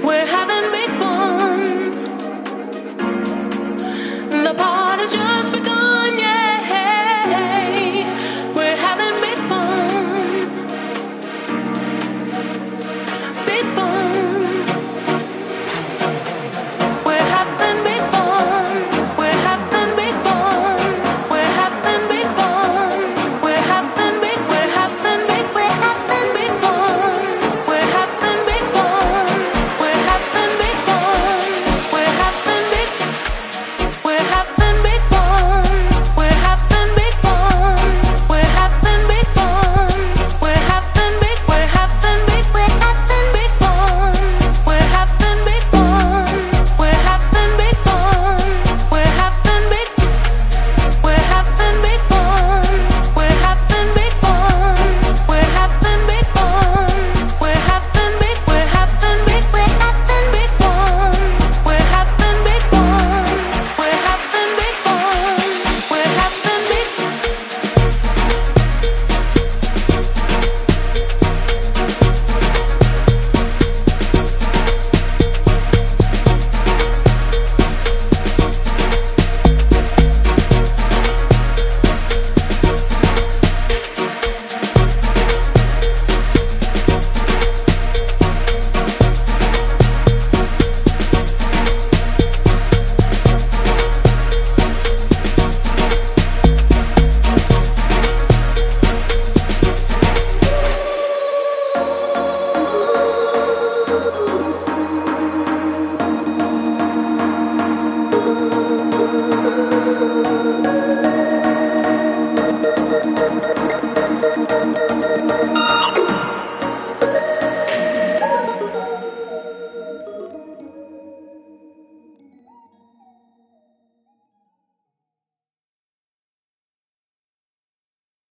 We're having big fun. The party's just begun, yeah. We're having big fun. Big fun. We're having big fun. We're having big fun. We're having big fun. We're having big. We're having big. We're having big fun. We're having big fun. We're having big fun. We're having big. We're having big fun. We're having big fun. We're having big fun. We're having big. We're having big. We're having big fun. We're having big fun. We're having big fun. We're having big. We're having big fun. We're having big fun. We're having big fun. We're having big. We're having big. We're having big fun. We're having big fun. We're having big fun. We're having big.